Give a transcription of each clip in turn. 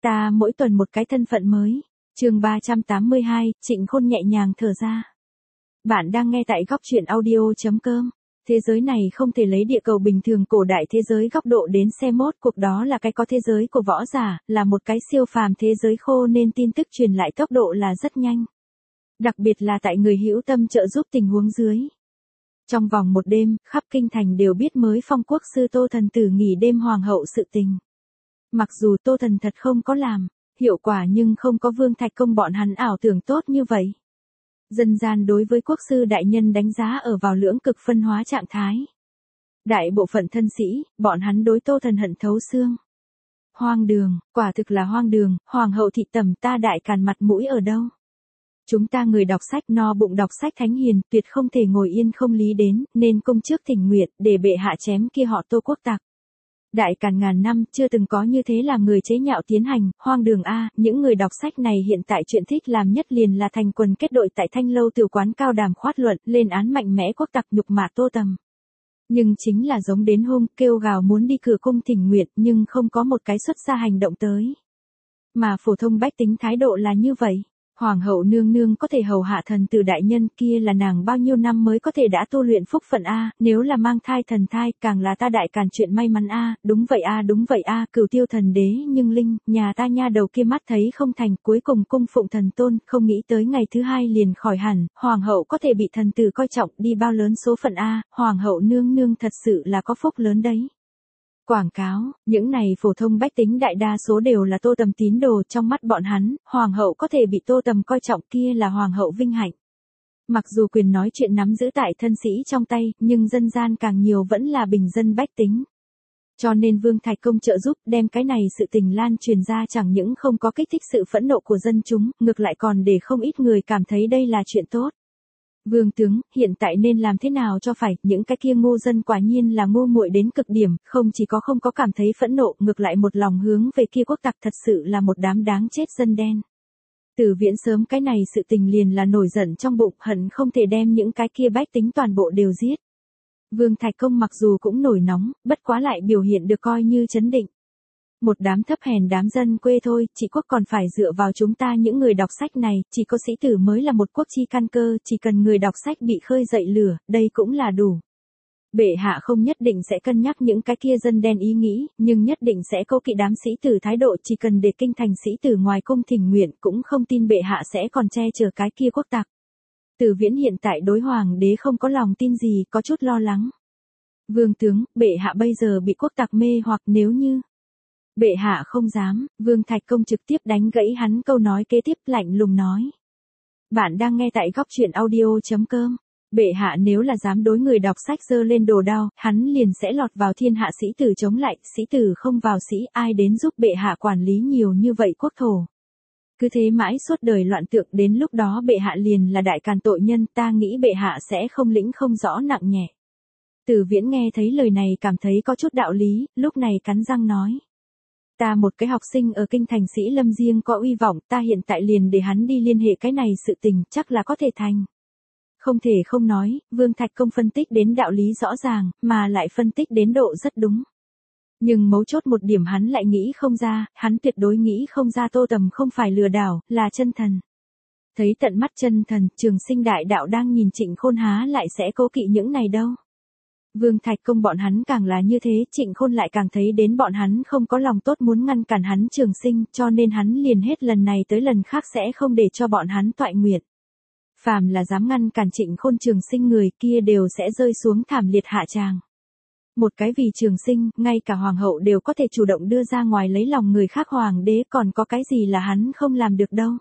Ta mỗi tuần một cái thân phận mới. Chương 382, Trịnh Khôn nhẹ nhàng thở ra. Bạn đang nghe tại góc truyện audio.com. Thế giới này không thể lấy địa cầu bình thường cổ đại thế giới góc độ đến xem mốt, cuộc đó là cái có thế giới của võ giả, là một cái siêu phàm thế giới khô nên tin tức truyền lại tốc độ là rất nhanh. Đặc biệt là tại người hữu tâm trợ giúp tình huống dưới. Trong vòng một đêm, khắp kinh thành đều biết mới phong quốc sư Tô Thần tử nghỉ đêm hoàng hậu sự tình. Mặc dù Tô Thần thật không có làm hiệu quả nhưng không có Vương Thạch Công bọn hắn ảo tưởng tốt như vậy. Dân gian đối với quốc sư đại nhân đánh giá ở vào lưỡng cực phân hóa trạng thái. Đại bộ phận thân sĩ, bọn hắn đối Tô Thần hận thấu xương. Hoang đường, quả thực là hoang đường, hoàng hậu thị tẩm ta Đại Càn mặt mũi ở đâu? Chúng ta người đọc sách no bụng đọc sách thánh hiền, tuyệt không thể ngồi yên không lý đến, nên công trước thỉnh nguyện để bệ hạ chém kia họ Tô quốc tặc. Đại Càn ngàn năm chưa từng có như thế làm người chế nhạo tiến hành, hoang đường a, những người đọc sách này hiện tại chuyện thích làm nhất liền là thành quần kết đội tại Thanh Lâu tiểu quán cao đàm khoát luận, lên án mạnh mẽ quốc tặc nhục mạ Tô Tầm. Nhưng chính là giống đến hôm kêu gào muốn đi cửa cung thỉnh nguyện nhưng không có một cái xuất ra hành động tới. Mà phổ thông bách tính thái độ là như vậy. Hoàng hậu nương nương có thể hầu hạ thần tử đại nhân kia là nàng bao nhiêu năm mới có thể đã tu luyện phúc phận a, nếu là mang thai thần thai, càng là ta Đại Càn chuyện may mắn a, đúng vậy a, Cửu Tiêu thần đế nhưng linh, nhà ta nha đầu kia mắt thấy không thành, cuối cùng cung phụng thần tôn, không nghĩ tới ngày thứ hai liền khỏi hẳn, hoàng hậu có thể bị thần tử coi trọng, đi bao lớn số phận a, hoàng hậu nương nương thật sự là có phúc lớn đấy. Quảng cáo, những này phổ thông bách tính đại đa số đều là Tô Tầm tín đồ, trong mắt bọn hắn, hoàng hậu có thể bị Tô Tầm coi trọng kia là hoàng hậu vinh hạnh. Mặc dù quyền nói chuyện nắm giữ tại thân sĩ trong tay, nhưng dân gian càng nhiều vẫn là bình dân bách tính. Cho nên Vương Thạch Công trợ giúp đem cái này sự tình lan truyền ra chẳng những không có kích thích sự phẫn nộ của dân chúng, ngược lại còn để không ít người cảm thấy đây là chuyện tốt. Vương tướng, hiện tại nên làm thế nào cho phải, những cái kia ngu dân quả nhiên là ngu muội đến cực điểm, không chỉ có không có cảm thấy phẫn nộ, ngược lại một lòng hướng về kia quốc tặc thật sự là một đám đáng chết dân đen. Từ Viễn sớm cái này sự tình liền là nổi giận trong bụng, hận không thể đem những cái kia bách tính toàn bộ đều giết. Vương Thạch Công mặc dù cũng nổi nóng, bất quá lại biểu hiện được coi như trấn định. Một đám thấp hèn đám dân quê thôi, chỉ quốc còn phải dựa vào chúng ta những người đọc sách này, chỉ có sĩ tử mới là một quốc chi căn cơ, chỉ cần người đọc sách bị khơi dậy lửa, đây cũng là đủ. Bệ hạ không nhất định sẽ cân nhắc những cái kia dân đen ý nghĩ, nhưng nhất định sẽ câu kỵ đám sĩ tử thái độ, chỉ cần để kinh thành sĩ tử ngoài cung thỉnh nguyện, cũng không tin bệ hạ sẽ còn che chở cái kia quốc tặc. Từ Viễn hiện tại đối hoàng đế không có lòng tin gì, có chút lo lắng. Vương tướng, bệ hạ bây giờ bị quốc tặc mê hoặc nếu như bệ hạ không dám, Vương Thạch Công trực tiếp đánh gãy hắn câu nói kế tiếp, lạnh lùng nói. Bạn đang nghe tại góc truyện audio.com. Bệ hạ nếu là dám đối người đọc sách giơ lên đồ đao, hắn liền sẽ lọt vào thiên hạ sĩ tử chống lại, sĩ tử không vào sĩ, ai đến giúp bệ hạ quản lý nhiều như vậy quốc thổ. Cứ thế mãi suốt đời loạn tượng, đến lúc đó bệ hạ liền là Đại Càn tội nhân, ta nghĩ bệ hạ sẽ không lĩnh không rõ nặng nhẹ. Từ Viễn nghe thấy lời này cảm thấy có chút đạo lý, lúc này cắn răng nói. Ta một cái học sinh ở kinh thành Sĩ Lâm riêng có uy vọng, ta hiện tại liền để hắn đi liên hệ cái này sự tình, chắc là có thể thành. Không thể không nói, Vương Thạch Công phân tích đến đạo lý rõ ràng, mà lại phân tích đến độ rất đúng. Nhưng mấu chốt một điểm hắn lại nghĩ không ra, hắn tuyệt đối nghĩ không ra Tô Tầm không phải lừa đảo, là chân thần. Thấy tận mắt chân thần, Trường Sinh đại đạo đang nhìn Trịnh Khôn há lại sẽ cố kỵ những này đâu. Vương Thạch Công bọn hắn càng là như thế, Trịnh Khôn lại càng thấy đến bọn hắn không có lòng tốt muốn ngăn cản hắn Trường Sinh, cho nên hắn liền hết lần này tới lần khác sẽ không để cho bọn hắn toại nguyện. Phàm là dám ngăn cản Trịnh Khôn Trường Sinh người kia đều sẽ rơi xuống thảm liệt hạ tràng. Một cái vì Trường Sinh, ngay cả hoàng hậu đều có thể chủ động đưa ra ngoài lấy lòng người khác, hoàng đế còn có cái gì là hắn không làm được đâu.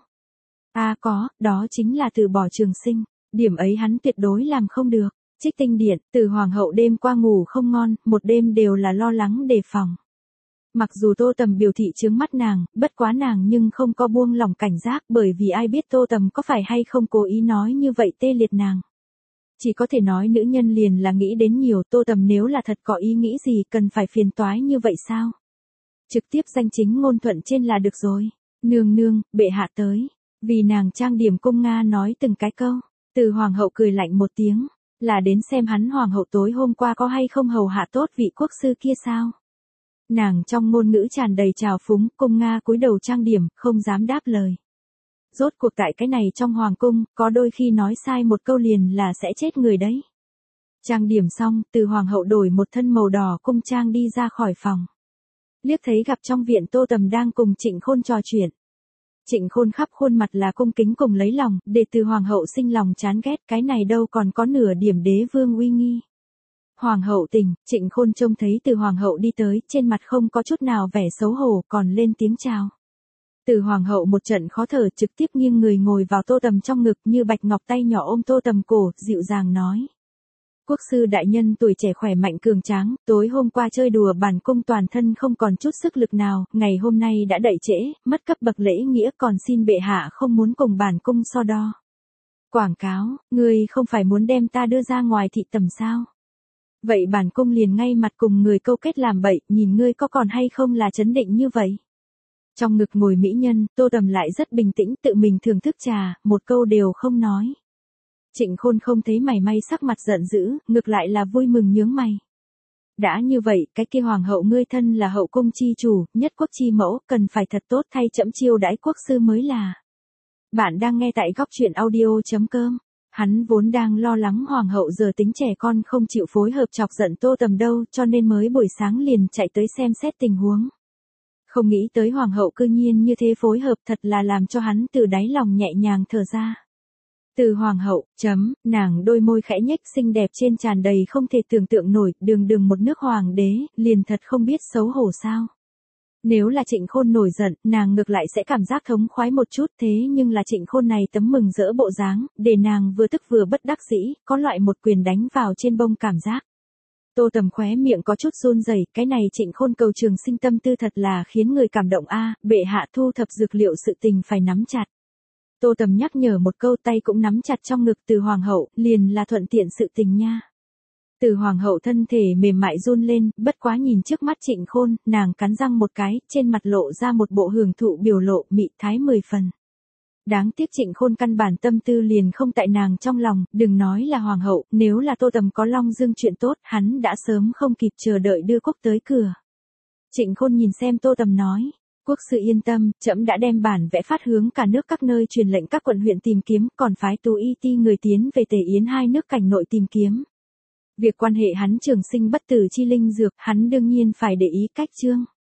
Có, đó chính là từ bỏ Trường Sinh, điểm ấy hắn tuyệt đối làm không được. Trích Tinh Điện, từ hoàng hậu đêm qua ngủ không ngon, một đêm đều là lo lắng đề phòng. Mặc dù Tô Tầm biểu thị chướng mắt nàng, bất quá nàng nhưng không có buông lỏng cảnh giác, bởi vì ai biết Tô Tầm có phải hay không cố ý nói như vậy tê liệt nàng. Chỉ có thể nói nữ nhân liền là nghĩ đến nhiều, Tô Tầm nếu là thật có ý nghĩ gì cần phải phiền toái như vậy sao? Trực tiếp danh chính ngôn thuận trên là được rồi. Nương nương, bệ hạ tới. Vì nàng trang điểm cung Nga nói từng cái câu. Từ hoàng hậu cười lạnh một tiếng. Là đến xem hắn hoàng hậu tối hôm qua có hay không hầu hạ tốt vị quốc sư kia sao? Nàng trong ngôn ngữ tràn đầy trào phúng, cung Nga cúi đầu trang điểm, không dám đáp lời. Rốt cuộc tại cái này trong hoàng cung, có đôi khi nói sai một câu liền là sẽ chết người đấy. Trang điểm xong, từ hoàng hậu đổi một thân màu đỏ cung trang đi ra khỏi phòng. Liếc thấy gặp trong viện Tô Tầm đang cùng Trịnh Khôn trò chuyện. Trịnh Khôn khắp khuôn mặt là cung kính cùng lấy lòng, để từ hoàng hậu sinh lòng chán ghét, cái này đâu còn có nửa điểm đế vương uy nghi. Hoàng hậu tỉnh, Trịnh Khôn trông thấy từ hoàng hậu đi tới, trên mặt không có chút nào vẻ xấu hổ, còn lên tiếng chào. Từ hoàng hậu một trận khó thở, trực tiếp nghiêng người ngồi vào Tô Tầm trong ngực, như bạch ngọc tay nhỏ ôm Tô Tầm cổ, dịu dàng nói. Quốc sư đại nhân tuổi trẻ khỏe mạnh cường tráng, tối hôm qua chơi đùa bản cung toàn thân không còn chút sức lực nào, ngày hôm nay đã đậy trễ, mất cấp bậc lễ nghĩa, còn xin bệ hạ không muốn cùng bản cung so đo. Quảng cáo, ngươi không phải muốn đem ta đưa ra ngoài thị tầm sao? Vậy bản cung liền ngay mặt cùng người câu kết làm bậy, nhìn ngươi có còn hay không là chấn định như vậy. Trong ngực ngồi mỹ nhân, Tô Tầm lại rất bình tĩnh, tự mình thưởng thức trà, một câu đều không nói. Trịnh Khôn không thấy mảy may sắc mặt giận dữ, ngược lại là vui mừng nhướng mày. Đã như vậy, cái kia hoàng hậu ngươi thân là hậu cung chi chủ, nhất quốc chi mẫu, cần phải thật tốt thay trẫm chiêu đãi quốc sư mới là. Bạn đang nghe tại góc truyện audio.com. Hắn vốn đang lo lắng hoàng hậu giờ tính trẻ con không chịu phối hợp chọc giận Tô Tầm đâu, cho nên mới buổi sáng liền chạy tới xem xét tình huống. Không nghĩ tới hoàng hậu cư nhiên như thế phối hợp, thật là làm cho hắn từ đáy lòng nhẹ nhàng thở ra. Từ hoàng hậu, nàng đôi môi khẽ nhếch xinh đẹp trên tràn đầy không thể tưởng tượng nổi, đường một nước hoàng đế, liền thật không biết xấu hổ sao. Nếu là Trịnh Khôn nổi giận, nàng ngược lại sẽ cảm giác thống khoái một chút, thế nhưng là Trịnh Khôn này tấm mừng rỡ bộ dáng, để nàng vừa tức vừa bất đắc dĩ, có loại một quyền đánh vào trên bông cảm giác. Tô Tầm khóe miệng có chút run rẩy, cái này Trịnh Khôn cầu trường sinh tâm tư thật là khiến người cảm động a, bệ hạ thu thập dược liệu sự tình phải nắm chặt. Tô Tầm nhắc nhở một câu, tay cũng nắm chặt trong ngực từ hoàng hậu, liền là thuận tiện sự tình nha. Từ hoàng hậu thân thể mềm mại run lên, bất quá nhìn trước mắt Trịnh Khôn, nàng cắn răng một cái, trên mặt lộ ra một bộ hưởng thụ biểu lộ, mị thái 10 phần. Đáng tiếc Trịnh Khôn căn bản tâm tư liền không tại nàng trong lòng, đừng nói là hoàng hậu, nếu là Tô Tầm có Long Dương chuyện tốt, hắn đã sớm không kịp chờ đợi đưa quốc tới cửa. Trịnh Khôn nhìn xem Tô Tầm nói. Quốc sư yên tâm, trẫm đã đem bản vẽ phát hướng cả nước các nơi truyền lệnh các quận huyện tìm kiếm, còn phái Tú Y Ti người tiến về Tề Yến hai nước cảnh nội tìm kiếm. Việc quan hệ hắn trường sinh bất tử chi linh dược, hắn đương nhiên phải để ý cách chương.